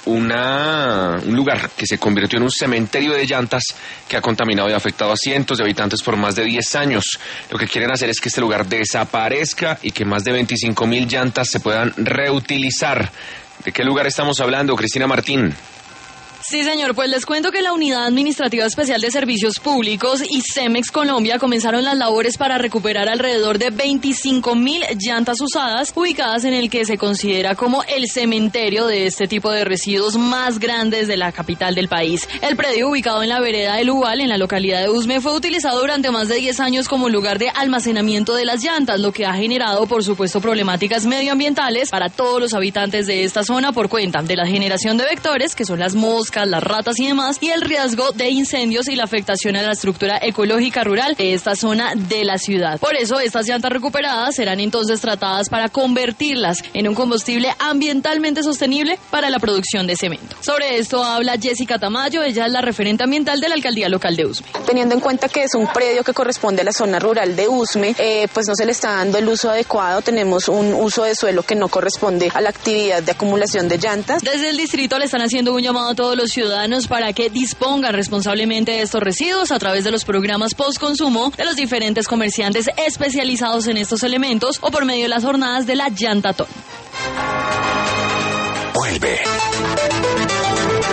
un lugar que se convirtió en un cementerio de llantas que ha contaminado y afectado a cientos de habitantes por más de 10 años. Lo que quieren hacer es que este lugar desaparezca y que más de 25.000 llantas se puedan reutilizar. ¿De qué lugar estamos hablando, Cristina Martín? Sí, señor, pues les cuento que la Unidad Administrativa Especial de Servicios Públicos y Cemex Colombia comenzaron las labores para recuperar alrededor de 25.000 llantas usadas ubicadas en el que se considera como el cementerio de este tipo de residuos más grandes de la capital del país. El predio, ubicado en la vereda del Ubal, en la localidad de Usme, fue utilizado durante más de 10 años como lugar de almacenamiento de las llantas, lo que ha generado, por supuesto, problemáticas medioambientales para todos los habitantes de esta zona por cuenta de la generación de vectores, que son las moscas, las ratas y demás, y el riesgo de incendios y la afectación a la estructura ecológica rural de esta zona de la ciudad. Por eso, estas llantas recuperadas serán entonces tratadas para convertirlas en un combustible ambientalmente sostenible para la producción de cemento. Sobre esto habla Jessica Tamayo, ella es la referente ambiental de la alcaldía local de Usme. Teniendo en cuenta que es un predio que corresponde a la zona rural de Usme, pues no se le está dando el uso adecuado, tenemos un uso de suelo que no corresponde a la actividad de acumulación de llantas. Desde el distrito le están haciendo un llamado a todos los ciudadanos para que dispongan responsablemente de estos residuos a través de los programas postconsumo de los diferentes comerciantes especializados en estos elementos o por medio de las jornadas de la Llantatón. Vuelve